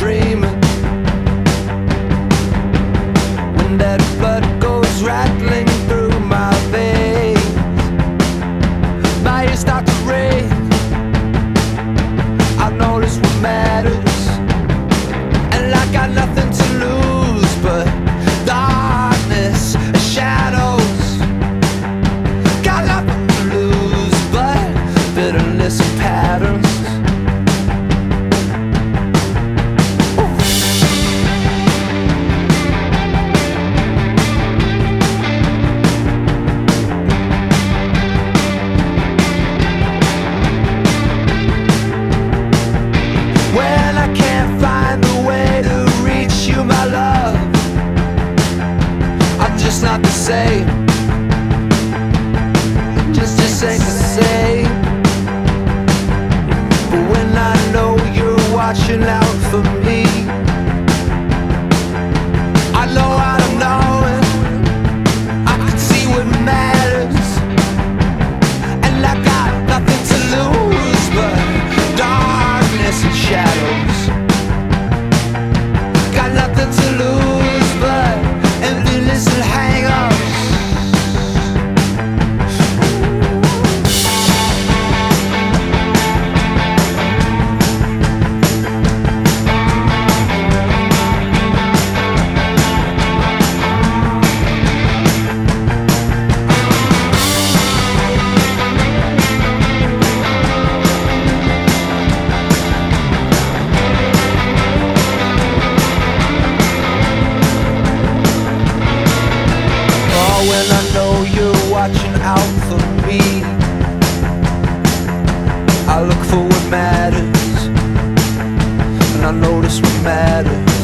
dreaming. When that blood goes rattling through my veins, my ears start to ring. I notice what matters, and I got nothing to lose but darkness and shadows. Got nothing to lose but bitterness and patterns. When I can't find the way to reach you, my love, I'm just not the same. Just ain't the same. But when I know you're watching out for me, I know out of knowing I can see what matters, and I got nothing to lose but darkness and shadows. Got nothing to lose but emptiness and hang-ups. When I know you're watching out for me, I look for what matters, and I notice what matters.